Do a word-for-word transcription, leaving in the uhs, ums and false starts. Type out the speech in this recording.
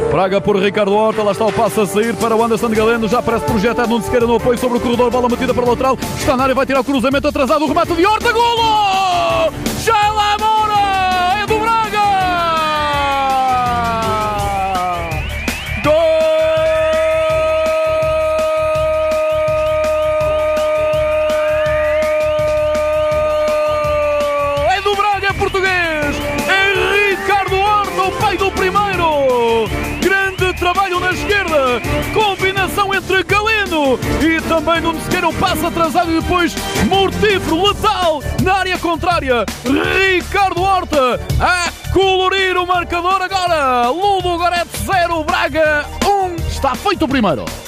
Braga por Ricardo Horta, lá está o passo a sair para o Anderson Galeno, já parece projetado Nuno Sequeira no apoio sobre o corredor, bola metida para o lateral, está na área, vai tirar o cruzamento atrasado, o remate de Horta, golo! Já lá mora! É do Braga! Gol! É do Braga, é português! É Ricardo Horta, o pai do primeiro! Trabalho na esquerda, combinação entre Galeno e também Nuno Sequeira, um passo atrasado e depois mortífero, letal, na área contrária, Ricardo Horta a colorir o marcador agora, Ludo Goretz zero, Braga um, está feito o primeiro.